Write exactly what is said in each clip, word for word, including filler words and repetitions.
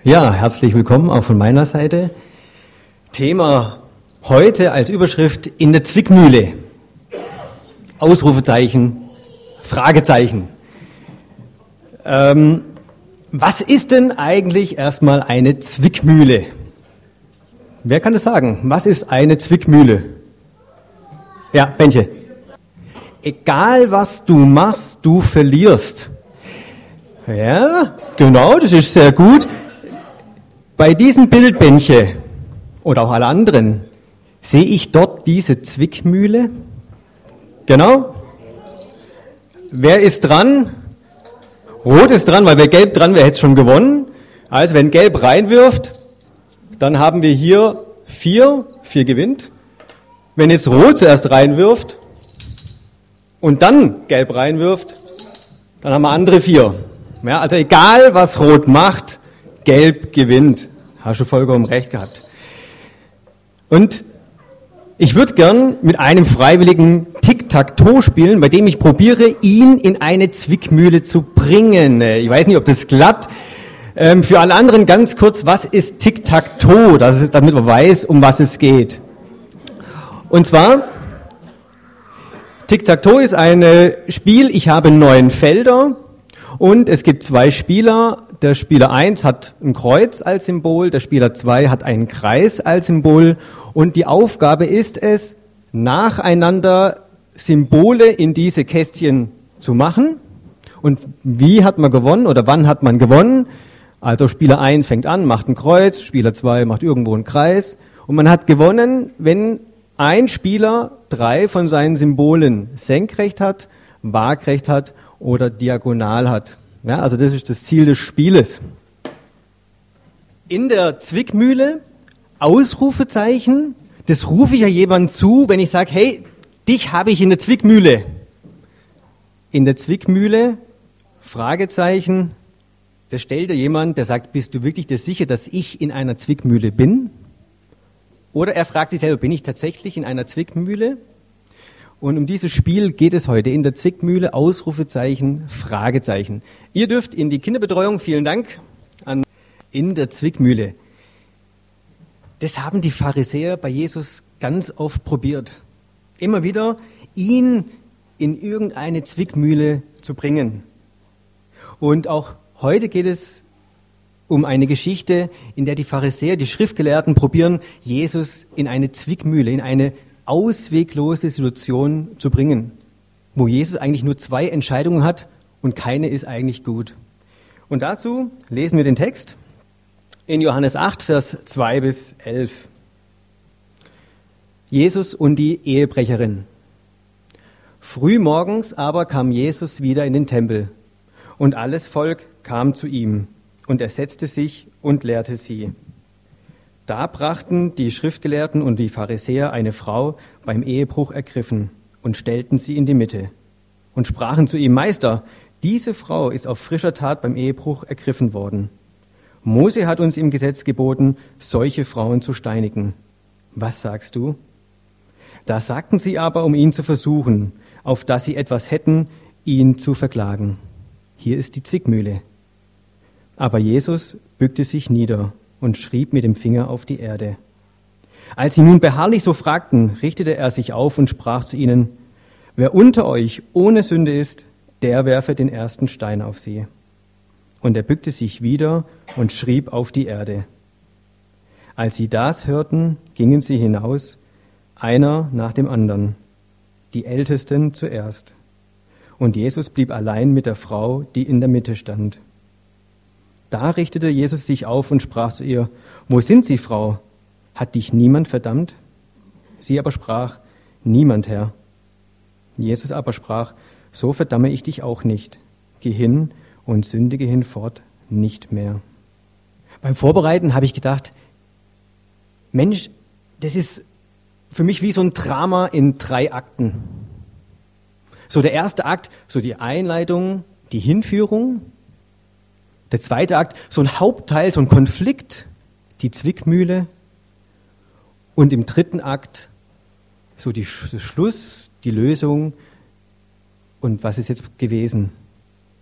Ja, herzlich willkommen auch von meiner Seite. Thema heute als Überschrift in der Zwickmühle. Ausrufezeichen, Fragezeichen. Ähm, was ist denn eigentlich erstmal eine Zwickmühle? Wer kann das sagen? Was ist eine Zwickmühle? Ja, Benche. Egal was du machst, du verlierst. Ja, genau, das ist sehr gut. Bei diesem Bild, Benche, oder auch alle anderen, sehe ich dort diese Zwickmühle. Genau. Wer ist dran? Rot ist dran, weil wer gelb dran wäre, hätte es schon gewonnen. Also wenn gelb reinwirft, dann haben wir hier vier, vier gewinnt. Wenn jetzt rot zuerst reinwirft und dann gelb reinwirft, dann haben wir andere vier. Ja, also egal, was rot macht, gelb gewinnt. Hast du vollkommen recht gehabt. Und ich würde gern mit einem freiwilligen Tic-Tac-Toe spielen, bei dem ich probiere, ihn in eine Zwickmühle zu bringen. Ich weiß nicht, ob das klappt. Ähm, für alle anderen ganz kurz, was ist Tic-Tac-Toe, damit man weiß, um was es geht. Und zwar, Tic-Tac-Toe ist ein Spiel, ich habe neun Felder und es gibt zwei Spieler. Der Spieler eins hat ein Kreuz als Symbol, der Spieler zwei hat einen Kreis als Symbol und die Aufgabe ist es, nacheinander Symbole in diese Kästchen zu machen. Und wie hat man gewonnen oder wann hat man gewonnen? Also Spieler eins fängt an, macht ein Kreuz, Spieler zwei macht irgendwo einen Kreis und man hat gewonnen, wenn ein Spieler drei von seinen Symbolen senkrecht hat, waagrecht hat oder diagonal hat. Ja, also das ist das Ziel des Spieles. In der Zwickmühle, Ausrufezeichen, das rufe ich ja jemandem zu, wenn ich sage, hey, dich habe ich in der Zwickmühle. In der Zwickmühle, Fragezeichen, das stellt dir jemand, der sagt, bist du wirklich dir sicher, dass ich in einer Zwickmühle bin? Oder er fragt sich selber, bin ich tatsächlich in einer Zwickmühle? Und um dieses Spiel geht es heute in der Zwickmühle, Ausrufezeichen, Fragezeichen. Ihr dürft in die Kinderbetreuung, vielen Dank, an in der Zwickmühle. Das haben die Pharisäer bei Jesus ganz oft probiert. Immer wieder, ihn in irgendeine Zwickmühle zu bringen. Und auch heute geht es um eine Geschichte, in der die Pharisäer, die Schriftgelehrten probieren, Jesus in eine Zwickmühle, in eine ausweglose Situation zu bringen, wo Jesus eigentlich nur zwei Entscheidungen hat und keine ist eigentlich gut. Und dazu lesen wir den Text in Johannes acht, Vers zwei bis elf. Jesus und die Ehebrecherin. Frühmorgens aber kam Jesus wieder in den Tempel und alles Volk kam zu ihm und er setzte sich und lehrte sie. Da brachten die Schriftgelehrten und die Pharisäer eine Frau beim Ehebruch ergriffen und stellten sie in die Mitte und sprachen zu ihm, Meister, diese Frau ist auf frischer Tat beim Ehebruch ergriffen worden. Mose hat uns im Gesetz geboten, solche Frauen zu steinigen. Was sagst du? Da sagten sie aber, um ihn zu versuchen, auf dass sie etwas hätten, ihn zu verklagen. Hier ist die Zwickmühle. Aber Jesus bückte sich nieder und schrieb mit dem Finger auf die Erde. Als sie nun beharrlich so fragten, richtete er sich auf und sprach zu ihnen, wer unter euch ohne Sünde ist, der werfe den ersten Stein auf sie. Und er bückte sich wieder und schrieb auf die Erde. Als sie das hörten, gingen sie hinaus, einer nach dem anderen, die Ältesten zuerst. Und Jesus blieb allein mit der Frau, die in der Mitte stand. Da richtete Jesus sich auf und sprach zu ihr, wo sind Sie, Frau? Hat dich niemand verdammt? Sie aber sprach, niemand, Herr. Jesus aber sprach, so verdamme ich dich auch nicht. Geh hin und sündige hinfort nicht mehr. Beim Vorbereiten habe ich gedacht, Mensch, das ist für mich wie so ein Drama in drei Akten. So der erste Akt, so die Einleitung, die Hinführung. Der zweite Akt, so ein Hauptteil, so ein Konflikt, die Zwickmühle. Und im dritten Akt, so die Sch- Schluss, die Lösung und was ist jetzt gewesen.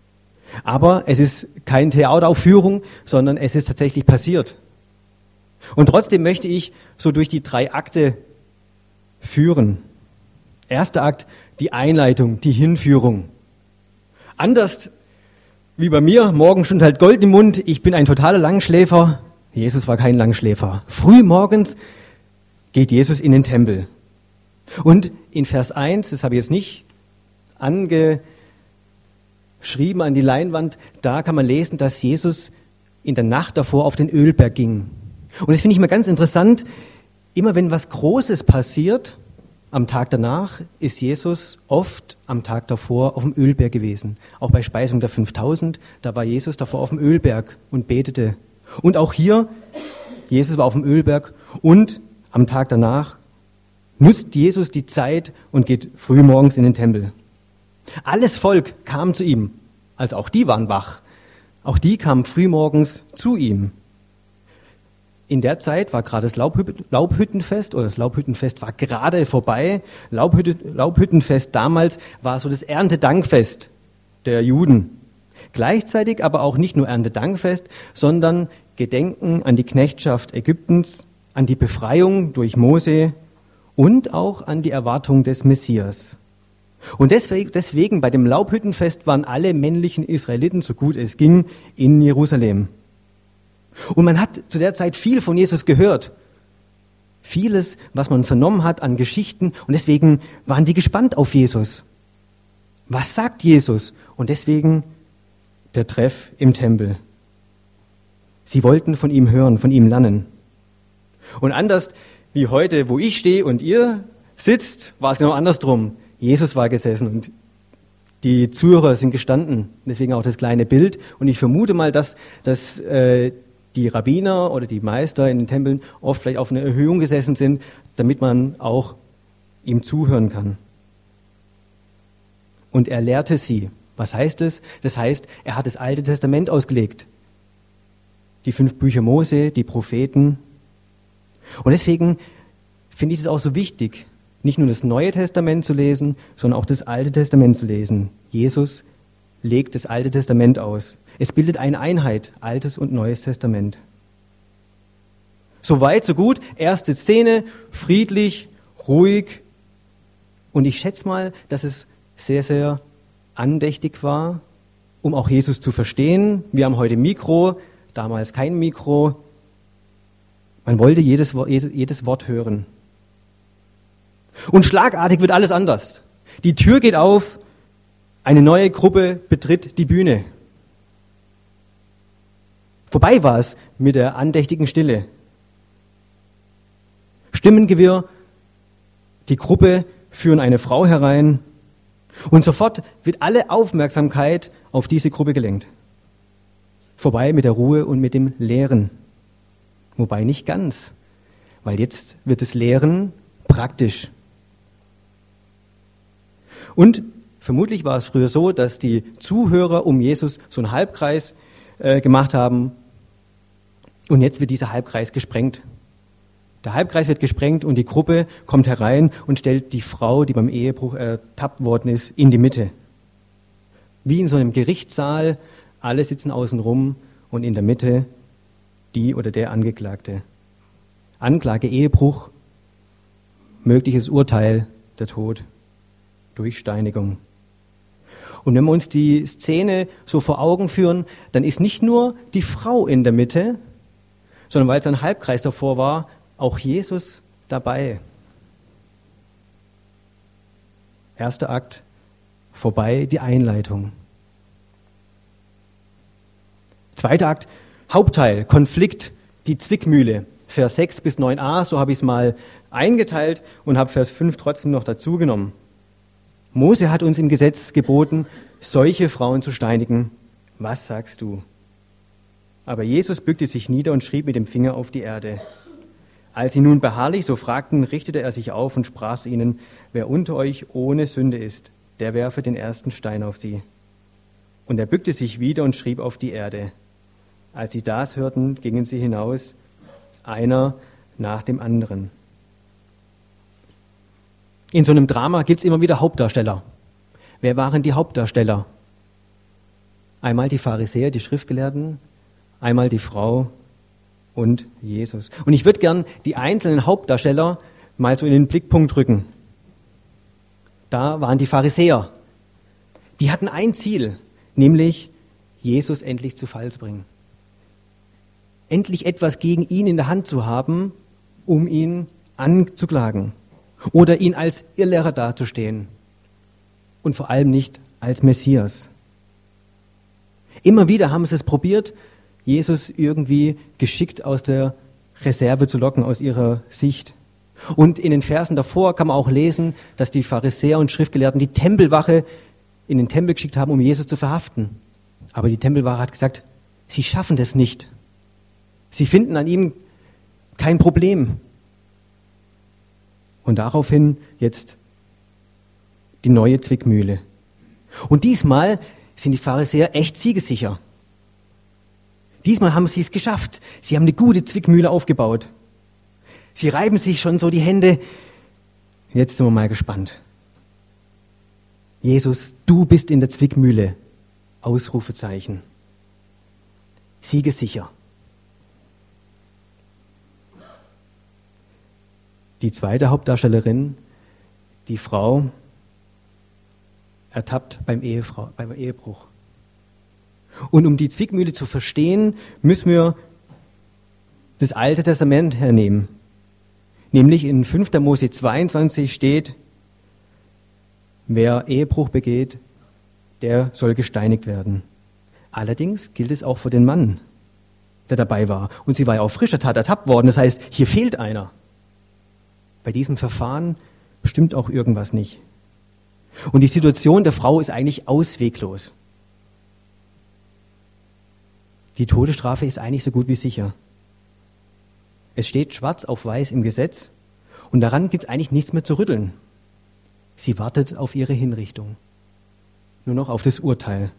Aber es ist keine Theateraufführung, sondern es ist tatsächlich passiert. Und trotzdem möchte ich so durch die drei Akte führen. Erster Akt, die Einleitung, die Hinführung. Anders wie bei mir, morgen stund halt Gold im Mund, ich bin ein totaler Langschläfer. Jesus war kein Langschläfer. Früh morgens geht Jesus in den Tempel. Und in Vers eins, das habe ich jetzt nicht angeschrieben an die Leinwand, da kann man lesen, dass Jesus in der Nacht davor auf den Ölberg ging. Und das finde ich mal ganz interessant, immer wenn was Großes passiert, am Tag danach ist Jesus oft am Tag davor auf dem Ölberg gewesen. Auch bei Speisung der fünftausend, da war Jesus davor auf dem Ölberg und betete. Und auch hier, Jesus war auf dem Ölberg und am Tag danach nutzt Jesus die Zeit und geht frühmorgens in den Tempel. Alles Volk kam zu ihm, also auch die waren wach. Auch die kamen frühmorgens zu ihm. In der Zeit war gerade das Laubhüttenfest, oder das Laubhüttenfest war gerade vorbei. Laubhüttenfest damals war so das Erntedankfest der Juden. Gleichzeitig aber auch nicht nur Erntedankfest, sondern Gedenken an die Knechtschaft Ägyptens, an die Befreiung durch Mose und auch an die Erwartung des Messias. Und deswegen, deswegen bei dem Laubhüttenfest waren alle männlichen Israeliten, so gut es ging, in Jerusalem. Und man hat zu der Zeit viel von Jesus gehört. Vieles, was man vernommen hat an Geschichten. Und deswegen waren die gespannt auf Jesus. Was sagt Jesus? Und deswegen der Treff im Tempel. Sie wollten von ihm hören, von ihm lernen. Und anders wie heute, wo ich stehe und ihr sitzt, war es genau andersrum. Jesus war gesessen und die Zuhörer sind gestanden. Deswegen auch das kleine Bild. Und ich vermute mal, dass, dass äh, die Rabbiner oder die Meister in den Tempeln oft vielleicht auf einer Erhöhung gesessen sind, damit man auch ihm zuhören kann. Und er lehrte sie. Was heißt es? Das heißt, er hat das Alte Testament ausgelegt. Die fünf Bücher Mose, die Propheten. Und deswegen finde ich es auch so wichtig, nicht nur das Neue Testament zu lesen, sondern auch das Alte Testament zu lesen. Jesus legt das Alte Testament aus. Es bildet eine Einheit, Altes und Neues Testament. So weit, so gut. Erste Szene, friedlich, ruhig. Und ich schätze mal, dass es sehr, sehr andächtig war, um auch Jesus zu verstehen. Wir haben heute Mikro, damals kein Mikro. Man wollte jedes, jedes Wort hören. Und schlagartig wird alles anders. Die Tür geht auf, eine neue Gruppe betritt die Bühne. Vorbei war es mit der andächtigen Stille. Stimmengewirr, die Gruppe führen eine Frau herein und sofort wird alle Aufmerksamkeit auf diese Gruppe gelenkt. Vorbei mit der Ruhe und mit dem Lehren. Wobei nicht ganz, weil jetzt wird das Lehren praktisch. Und vermutlich war es früher so, dass die Zuhörer um Jesus so einen Halbkreis äh, gemacht haben und jetzt wird dieser Halbkreis gesprengt. Der Halbkreis wird gesprengt und die Gruppe kommt herein und stellt die Frau, die beim Ehebruch ertappt worden ist, in die Mitte. Wie in so einem Gerichtssaal, alle sitzen außen rum und in der Mitte die oder der Angeklagte. Anklage, Ehebruch, mögliches Urteil, der Tod durch Steinigung. Und wenn wir uns die Szene so vor Augen führen, dann ist nicht nur die Frau in der Mitte, sondern weil es ein Halbkreis davor war, auch Jesus dabei. Erster Akt, vorbei die Einleitung. Zweiter Akt, Hauptteil, Konflikt, die Zwickmühle. Vers sechs bis neun a, so habe ich es mal eingeteilt und habe Vers fünf trotzdem noch dazu genommen. Mose hat uns im Gesetz geboten, solche Frauen zu steinigen. Was sagst du? Aber Jesus bückte sich nieder und schrieb mit dem Finger auf die Erde. Als sie nun beharrlich so fragten, richtete er sich auf und sprach zu ihnen, wer unter euch ohne Sünde ist, der werfe den ersten Stein auf sie. Und er bückte sich wieder und schrieb auf die Erde. Als sie das hörten, gingen sie hinaus, einer nach dem anderen. In so einem Drama gibt es immer wieder Hauptdarsteller. Wer waren die Hauptdarsteller? Einmal die Pharisäer, die Schriftgelehrten, einmal die Frau und Jesus. Und ich würde gern die einzelnen Hauptdarsteller mal so in den Blickpunkt rücken. Da waren die Pharisäer. Die hatten ein Ziel, nämlich Jesus endlich zu Fall zu bringen. Endlich etwas gegen ihn in der Hand zu haben, um ihn anzuklagen oder ihn als Irrlehrer dazustehen und vor allem nicht als Messias. Immer wieder haben sie es probiert, Jesus irgendwie geschickt aus der Reserve zu locken, aus ihrer Sicht. Und in den Versen davor kann man auch lesen, dass die Pharisäer und Schriftgelehrten die Tempelwache in den Tempel geschickt haben, um Jesus zu verhaften. Aber die Tempelwache hat gesagt, sie schaffen das nicht. Sie finden an ihm kein Problem. Und daraufhin jetzt die neue Zwickmühle. Und diesmal sind die Pharisäer echt siegessicher. Diesmal haben sie es geschafft. Sie haben eine gute Zwickmühle aufgebaut. Sie reiben sich schon so die Hände. Jetzt sind wir mal gespannt. Jesus, du bist in der Zwickmühle. Ausrufezeichen. Siegessicher. Die zweite Hauptdarstellerin, die Frau, ertappt beim, Ehefrau, beim Ehebruch. Und um die Zwickmühle zu verstehen, müssen wir das Alte Testament hernehmen. Nämlich in fünfter Mose zweiundzwanzig steht, wer Ehebruch begeht, der soll gesteinigt werden. Allerdings gilt es auch für den Mann, der dabei war. Und sie war ja auf frischer Tat ertappt worden. Das heißt, hier fehlt einer. Bei diesem Verfahren stimmt auch irgendwas nicht. Und die Situation der Frau ist eigentlich ausweglos. Die Todesstrafe ist eigentlich so gut wie sicher. Es steht schwarz auf weiß im Gesetz und daran gibt es eigentlich nichts mehr zu rütteln. Sie wartet auf ihre Hinrichtung. Nur noch auf das Urteil.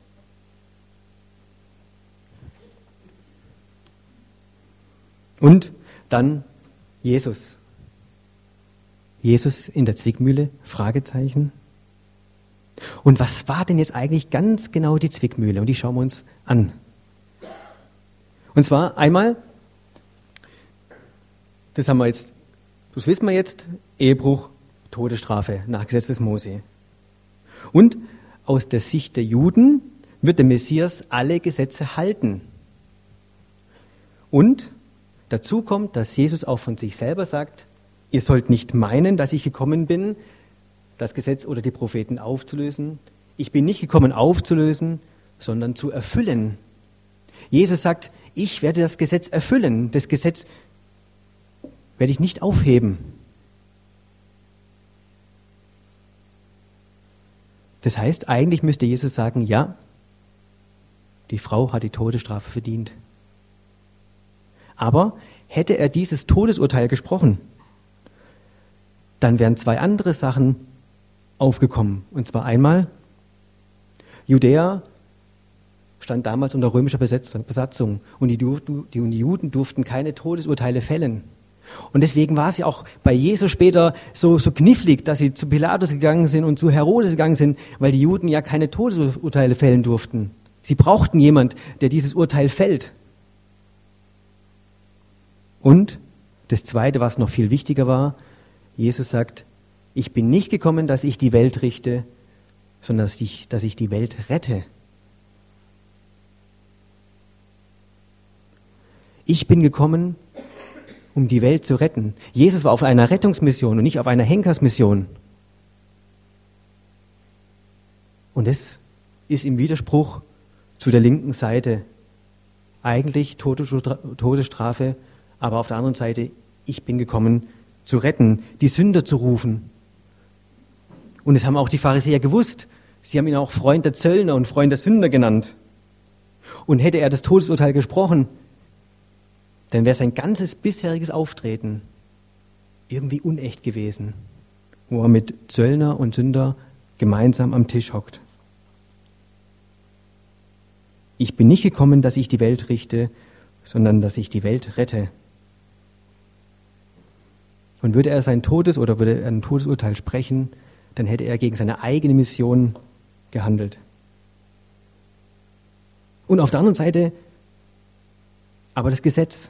Und dann Jesus. Jesus in der Zwickmühle? Fragezeichen. Und was war denn jetzt eigentlich ganz genau die Zwickmühle? Und die schauen wir uns an. Und zwar einmal, das haben wir jetzt, das wissen wir jetzt, Ehebruch, Todesstrafe nach Gesetz des Mose. Und aus der Sicht der Juden wird der Messias alle Gesetze halten. Und dazu kommt, dass Jesus auch von sich selber sagt, ihr sollt nicht meinen, dass ich gekommen bin, das Gesetz oder die Propheten aufzulösen. Ich bin nicht gekommen aufzulösen, sondern zu erfüllen. Jesus sagt, ich werde das Gesetz erfüllen. Das Gesetz werde ich nicht aufheben. Das heißt, eigentlich müsste Jesus sagen, ja, die Frau hat die Todesstrafe verdient. Aber hätte er dieses Todesurteil gesprochen, dann wären zwei andere Sachen aufgekommen. Und zwar einmal, Judäa stand damals unter römischer Besatzung und die, die Juden durften keine Todesurteile fällen. Und deswegen war es ja auch bei Jesus später so, so knifflig, dass sie zu Pilatus gegangen sind und zu Herodes gegangen sind, weil die Juden ja keine Todesurteile fällen durften. Sie brauchten jemand, der dieses Urteil fällt. Und das Zweite, was noch viel wichtiger war, Jesus sagt, ich bin nicht gekommen, dass ich die Welt richte, sondern dass ich, dass ich die Welt rette. Ich bin gekommen, um die Welt zu retten. Jesus war auf einer Rettungsmission und nicht auf einer Henkersmission. Und das ist im Widerspruch zu der linken Seite. Eigentlich Todesstrafe, aber auf der anderen Seite, ich bin gekommen, zu retten, die Sünder zu rufen. Und das haben auch die Pharisäer gewusst. Sie haben ihn auch Freund der Zöllner und Freund der Sünder genannt. Und hätte er das Todesurteil gesprochen, dann wäre sein ganzes bisheriges Auftreten irgendwie unecht gewesen, wo er mit Zöllner und Sünder gemeinsam am Tisch hockt. Ich bin nicht gekommen, dass ich die Welt richte, sondern dass ich die Welt rette. Und würde er sein Todes- oder würde er ein Todesurteil sprechen, dann hätte er gegen seine eigene Mission gehandelt. Und auf der anderen Seite aber das Gesetz.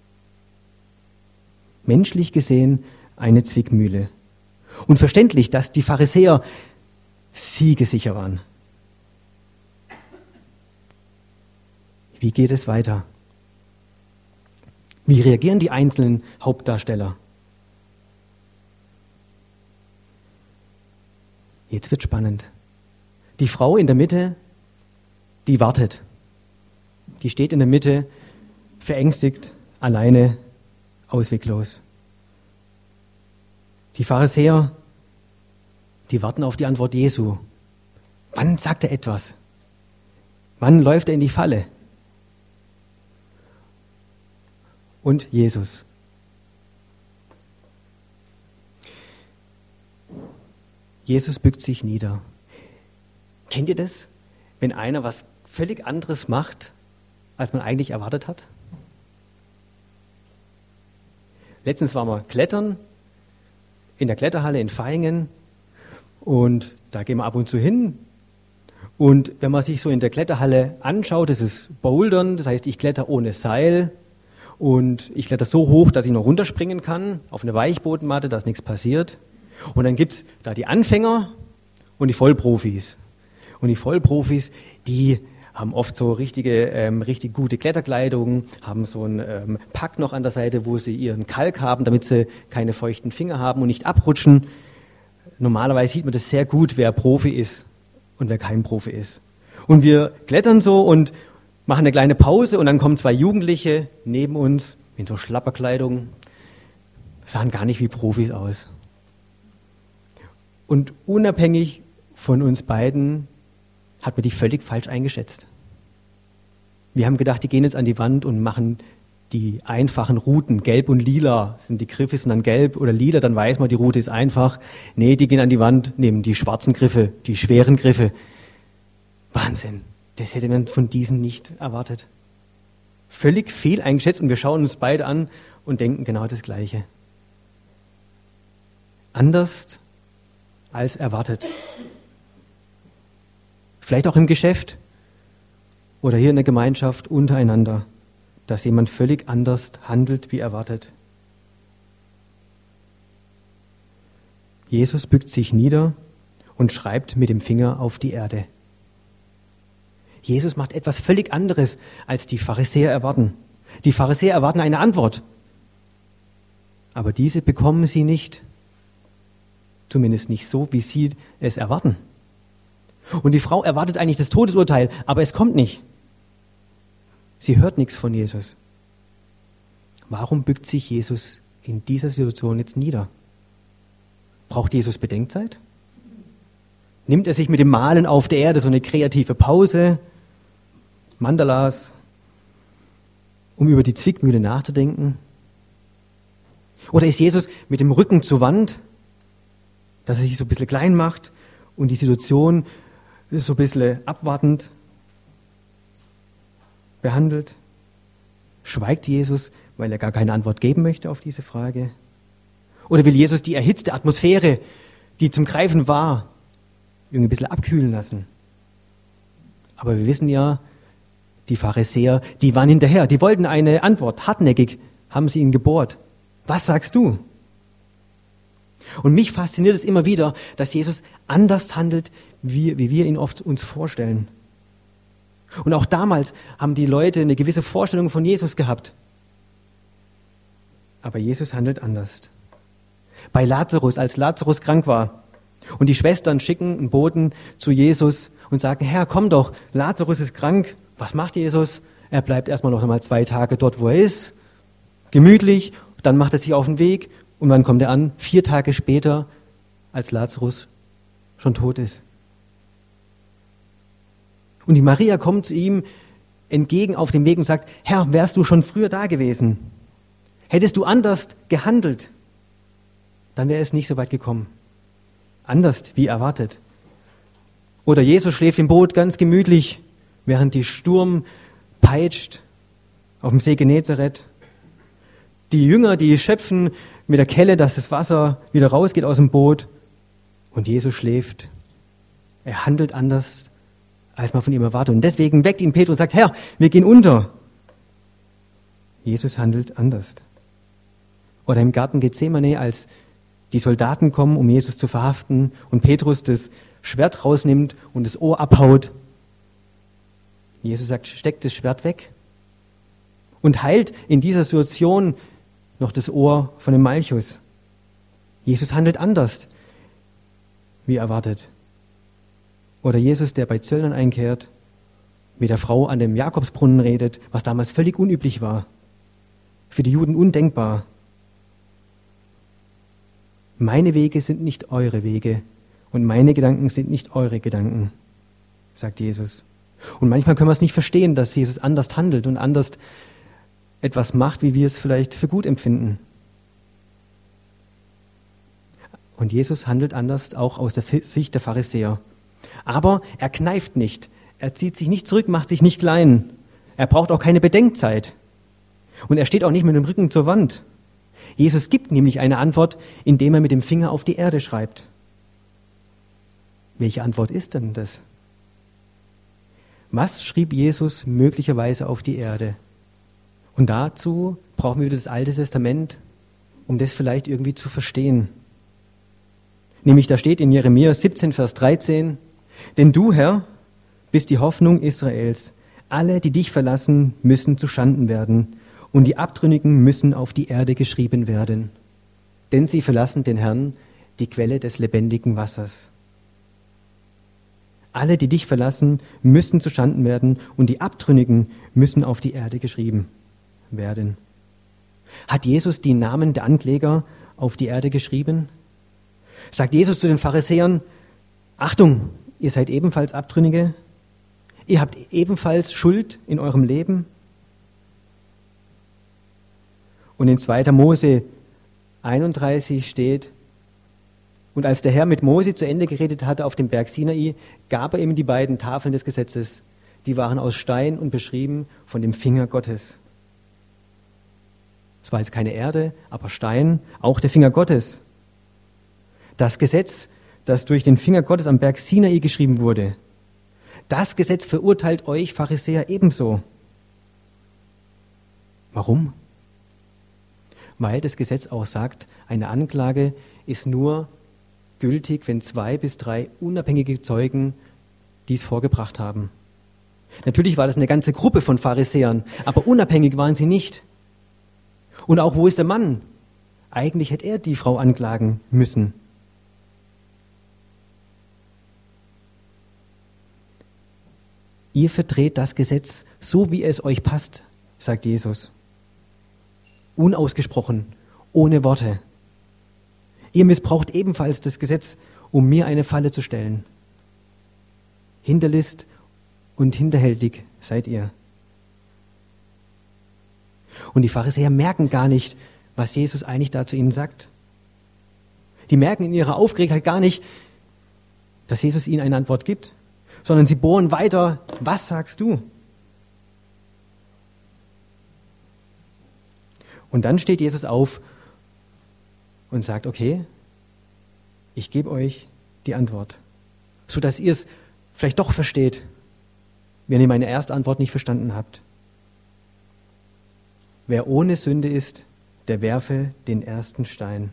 Menschlich gesehen eine Zwickmühle. Und verständlich, dass die Pharisäer siegesicher waren. Wie geht es weiter? Wie reagieren die einzelnen Hauptdarsteller? Jetzt wird spannend. Die Frau in der Mitte, die wartet. Die steht in der Mitte, verängstigt, alleine, ausweglos. Die Pharisäer, die warten auf die Antwort Jesu. Wann sagt er etwas? Wann läuft er in die Falle? Und Jesus. Jesus bückt sich nieder. Kennt ihr das? Wenn einer was völlig anderes macht, als man eigentlich erwartet hat? Letztens waren wir klettern in der Kletterhalle in Vaihingen und da gehen wir ab und zu hin. Und wenn man sich so in der Kletterhalle anschaut, das ist Bouldern, das heißt, ich kletter ohne Seil und ich kletter so hoch, dass ich noch runterspringen kann auf eine Weichbodenmatte, dass nichts passiert. Und dann gibt es da die Anfänger und die Vollprofis. Und die Vollprofis, die haben oft so richtige, ähm, richtig gute Kletterkleidung, haben so einen ähm, Pack noch an der Seite, wo sie ihren Kalk haben, damit sie keine feuchten Finger haben und nicht abrutschen. Normalerweise sieht man das sehr gut, wer Profi ist und wer kein Profi ist. Und wir klettern so und machen eine kleine Pause und dann kommen zwei Jugendliche neben uns in so Schlapperkleidung, sahen gar nicht wie Profis aus. Und unabhängig von uns beiden hat man die völlig falsch eingeschätzt. Wir haben gedacht, die gehen jetzt an die Wand und machen die einfachen Routen. Gelb und lila sind die Griffe, sind dann gelb oder lila, dann weiß man, die Route ist einfach. Nee, die gehen an die Wand, nehmen die schwarzen Griffe, die schweren Griffe. Wahnsinn, das hätte man von diesen nicht erwartet. Völlig fehl eingeschätzt und wir schauen uns beide an und denken genau das Gleiche. Anders als erwartet. Vielleicht auch im Geschäft oder hier in der Gemeinschaft untereinander, dass jemand völlig anders handelt, wie erwartet. Jesus bückt sich nieder und schreibt mit dem Finger auf die Erde. Jesus macht etwas völlig anderes, als die Pharisäer erwarten. Die Pharisäer erwarten eine Antwort, aber diese bekommen sie nicht. Zumindest nicht so, wie sie es erwarten. Und die Frau erwartet eigentlich das Todesurteil, aber es kommt nicht. Sie hört nichts von Jesus. Warum bückt sich Jesus in dieser Situation jetzt nieder? Braucht Jesus Bedenkzeit? Nimmt er sich mit dem Malen auf der Erde so eine kreative Pause, Mandalas, um über die Zwickmühle nachzudenken? Oder ist Jesus mit dem Rücken zur Wand, dass er sich so ein bisschen klein macht und die Situation so ein bisschen abwartend behandelt? Schweigt Jesus, weil er gar keine Antwort geben möchte auf diese Frage? Oder will Jesus die erhitzte Atmosphäre, die zum Greifen war, irgendwie ein bisschen abkühlen lassen? Aber wir wissen ja, die Pharisäer, die waren hinterher, die wollten eine Antwort. Hartnäckig haben sie ihn gebohrt. Was sagst du? Und mich fasziniert es immer wieder, dass Jesus anders handelt, wie, wie wir ihn oft uns vorstellen. Und auch damals haben die Leute eine gewisse Vorstellung von Jesus gehabt. Aber Jesus handelt anders. Bei Lazarus, als Lazarus krank war und die Schwestern schicken einen Boten zu Jesus und sagen, Herr, komm doch, Lazarus ist krank. Was macht Jesus? Er bleibt erstmal noch einmal zwei Tage dort, wo er ist, gemütlich, dann macht er sich auf den Weg. Und wann kommt er an? Vier Tage später, als Lazarus schon tot ist. Und die Maria kommt zu ihm entgegen auf dem Weg und sagt, Herr, wärst du schon früher da gewesen? Hättest du anders gehandelt, dann wäre es nicht so weit gekommen. Anders wie erwartet. Oder Jesus schläft im Boot ganz gemütlich, während die Sturm peitscht auf dem See Genezareth. Die Jünger, die schöpfen mit der Kelle, dass das Wasser wieder rausgeht aus dem Boot. Und Jesus schläft. Er handelt anders als man von ihm erwartet. Und deswegen weckt ihn Petrus und sagt, Herr, wir gehen unter. Jesus handelt anders. Oder im Garten Gethsemane, als die Soldaten kommen, um Jesus zu verhaften und Petrus das Schwert rausnimmt und das Ohr abhaut. Jesus sagt, steckt das Schwert weg und heilt in dieser Situation noch das Ohr von dem Malchus. Jesus handelt anders, wie erwartet. Oder Jesus, der bei Zöllnern einkehrt, mit der Frau an dem Jakobsbrunnen redet, was damals völlig unüblich war. Für die Juden undenkbar. Meine Wege sind nicht eure Wege und meine Gedanken sind nicht eure Gedanken, sagt Jesus. Und manchmal können wir es nicht verstehen, dass Jesus anders handelt und anders etwas macht, wie wir es vielleicht für gut empfinden. Und Jesus handelt anders auch aus der Sicht der Pharisäer. Aber er kneift nicht, er zieht sich nicht zurück, macht sich nicht klein. Er braucht auch keine Bedenkzeit. Und er steht auch nicht mit dem Rücken zur Wand. Jesus gibt nämlich eine Antwort, indem er mit dem Finger auf die Erde schreibt. Welche Antwort ist denn das? Was schrieb Jesus möglicherweise auf die Erde? Und dazu brauchen wir wieder das Alte Testament, um das vielleicht irgendwie zu verstehen. Nämlich da steht in Jeremia siebzehn, Vers dreizehn, denn du, Herr, bist die Hoffnung Israels. Alle, die dich verlassen, müssen zuschanden werden. Und die Abtrünnigen müssen auf die Erde geschrieben werden. Denn sie verlassen den Herrn, die Quelle des lebendigen Wassers. Alle, die dich verlassen, müssen zuschanden werden und die Abtrünnigen müssen auf die Erde geschrieben werden. Hat Jesus die Namen der Ankläger auf die Erde geschrieben? Sagt Jesus zu den Pharisäern, Achtung, ihr seid ebenfalls Abtrünnige? Ihr habt ebenfalls Schuld in eurem Leben? Und in zweiter Mose einunddreißig steht, und als der Herr mit Mose zu Ende geredet hatte auf dem Berg Sinai, gab er ihm die beiden Tafeln des Gesetzes. Die waren aus Stein und beschrieben von dem Finger Gottes. Es war jetzt keine Erde, aber Stein, auch der Finger Gottes. Das Gesetz, das durch den Finger Gottes am Berg Sinai geschrieben wurde, das Gesetz verurteilt euch Pharisäer ebenso. Warum? Weil das Gesetz auch sagt, eine Anklage ist nur gültig, wenn zwei bis drei unabhängige Zeugen dies vorgebracht haben. Natürlich war das eine ganze Gruppe von Pharisäern, aber unabhängig waren sie nicht. Und auch, wo ist der Mann? Eigentlich hätte er die Frau anklagen müssen. Ihr verdreht das Gesetz so, wie es euch passt, sagt Jesus. Unausgesprochen, ohne Worte. Ihr missbraucht ebenfalls das Gesetz, um mir eine Falle zu stellen. Hinterlist und hinterhältig seid ihr. Und die Pharisäer merken gar nicht, was Jesus eigentlich da zu ihnen sagt. Die merken in ihrer Aufgeregtheit gar nicht, dass Jesus ihnen eine Antwort gibt, sondern sie bohren weiter, was sagst du? Und dann steht Jesus auf und sagt, okay, ich gebe euch die Antwort, sodass ihr es vielleicht doch versteht, wenn ihr meine erste Antwort nicht verstanden habt. Wer ohne Sünde ist, der werfe den ersten Stein.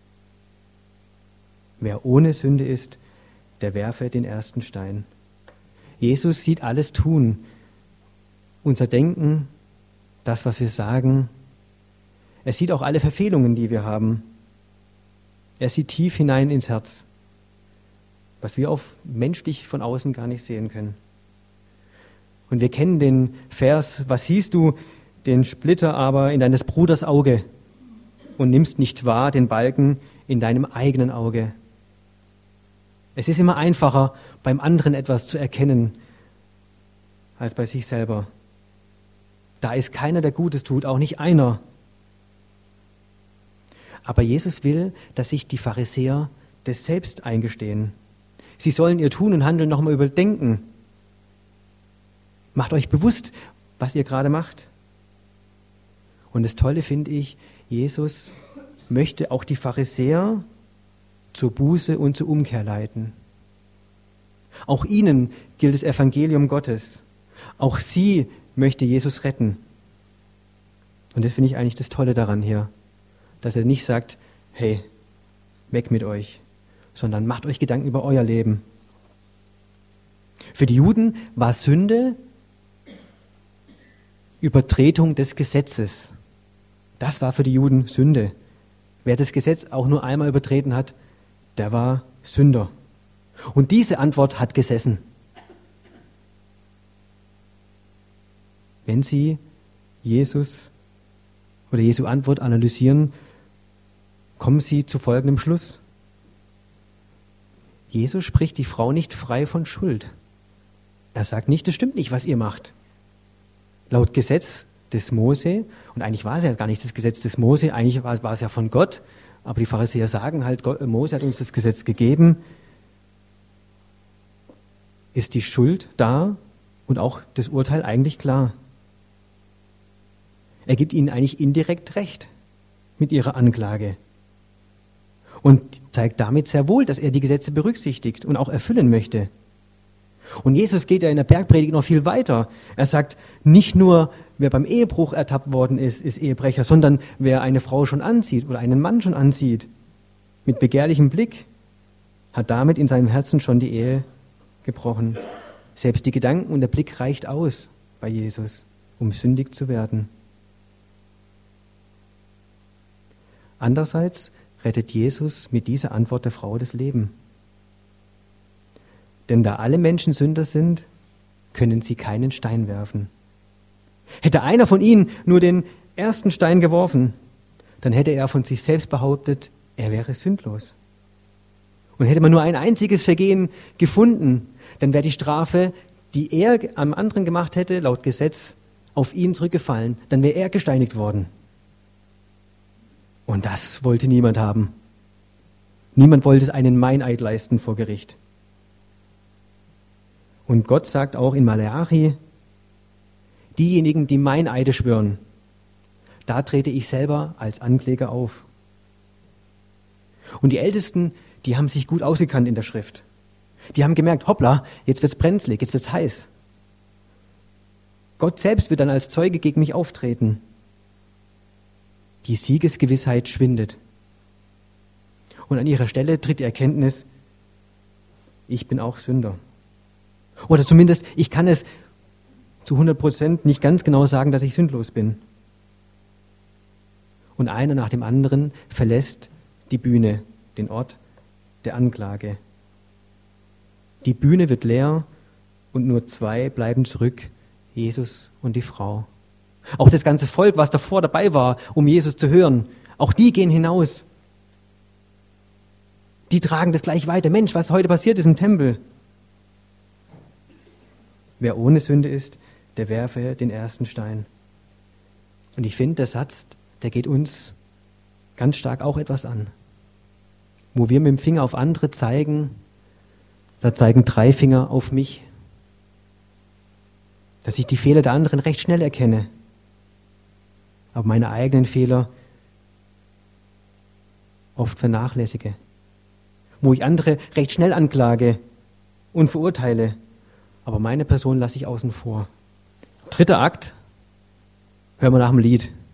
Wer ohne Sünde ist, der werfe den ersten Stein. Jesus sieht alles tun, unser Denken, das, was wir sagen. Er sieht auch alle Verfehlungen, die wir haben. Er sieht tief hinein ins Herz, was wir auf menschlich von außen gar nicht sehen können. Und wir kennen den Vers, was siehst du, den Splitter aber in deines Bruders Auge und nimmst nicht wahr den Balken in deinem eigenen Auge. Es ist immer einfacher, beim anderen etwas zu erkennen, als bei sich selber. Da ist keiner, der Gutes tut, auch nicht einer. Aber Jesus will, dass sich die Pharisäer das selbst eingestehen. Sie sollen ihr Tun und Handeln nochmal überdenken. Macht euch bewusst, was ihr gerade macht. Und das Tolle finde ich, Jesus möchte auch die Pharisäer zur Buße und zur Umkehr leiten. Auch ihnen gilt das Evangelium Gottes. Auch sie möchte Jesus retten. Und das finde ich eigentlich das Tolle daran hier, dass er nicht sagt, hey, weg mit euch, sondern macht euch Gedanken über euer Leben. Für die Juden war Sünde Übertretung des Gesetzes. Das war für die Juden Sünde. Wer das Gesetz auch nur einmal übertreten hat, der war Sünder. Und diese Antwort hat gesessen. Wenn Sie Jesus oder Jesu Antwort analysieren, kommen Sie zu folgendem Schluss. Jesus spricht die Frau nicht frei von Schuld. Er sagt nicht, das stimmt nicht, was ihr macht. Laut Gesetz des Mose, und eigentlich war es ja gar nicht das Gesetz des Mose, eigentlich war, war es ja von Gott, aber die Pharisäer sagen halt, Gott, Mose hat uns das Gesetz gegeben, ist die Schuld da und auch das Urteil eigentlich klar. Er gibt ihnen eigentlich indirekt recht mit ihrer Anklage und zeigt damit sehr wohl, dass er die Gesetze berücksichtigt und auch erfüllen möchte. Und Jesus geht ja in der Bergpredigt noch viel weiter. Er sagt, nicht nur wer beim Ehebruch ertappt worden ist, ist Ehebrecher, sondern wer eine Frau schon anzieht oder einen Mann schon anzieht, mit begehrlichem Blick, hat damit in seinem Herzen schon die Ehe gebrochen. Selbst die Gedanken und der Blick reicht aus bei Jesus, um sündig zu werden. Andererseits rettet Jesus mit dieser Antwort der Frau das Leben. Denn da alle Menschen Sünder sind, können sie keinen Stein werfen. Hätte einer von ihnen nur den ersten Stein geworfen, dann hätte er von sich selbst behauptet, er wäre sündlos. Und hätte man nur ein einziges Vergehen gefunden, dann wäre die Strafe, die er am anderen gemacht hätte, laut Gesetz, auf ihn zurückgefallen. Dann wäre er gesteinigt worden. Und das wollte niemand haben. Niemand wollte einen Meineid leisten vor Gericht. Und Gott sagt auch in Maleachi, diejenigen, die Meineide schwören, da trete ich selber als Ankläger auf. Und die Ältesten, die haben sich gut ausgekannt in der Schrift. Die haben gemerkt, hoppla, jetzt wird's brenzlig, jetzt wird's heiß. Gott selbst wird dann als Zeuge gegen mich auftreten. Die Siegesgewissheit schwindet. Und an ihrer Stelle tritt die Erkenntnis, ich bin auch Sünder. Oder zumindest, ich kann es zu hundert Prozent nicht ganz genau sagen, dass ich sündlos bin. Und einer nach dem anderen verlässt die Bühne, den Ort der Anklage. Die Bühne wird leer und nur zwei bleiben zurück, Jesus und die Frau. Auch das ganze Volk, was davor dabei war, um Jesus zu hören, auch die gehen hinaus. Die tragen das gleich weiter. Mensch, was heute passiert ist im Tempel. Wer ohne Sünde ist, der werfe den ersten Stein. Und ich finde, der Satz, der geht uns ganz stark auch etwas an. Wo wir mit dem Finger auf andere zeigen, da zeigen drei Finger auf mich. Dass ich die Fehler der anderen recht schnell erkenne, aber meine eigenen Fehler oft vernachlässige. Wo ich andere recht schnell anklage und verurteile, aber meine Person lasse ich außen vor. Dritter Akt, hören wir nach dem Lied.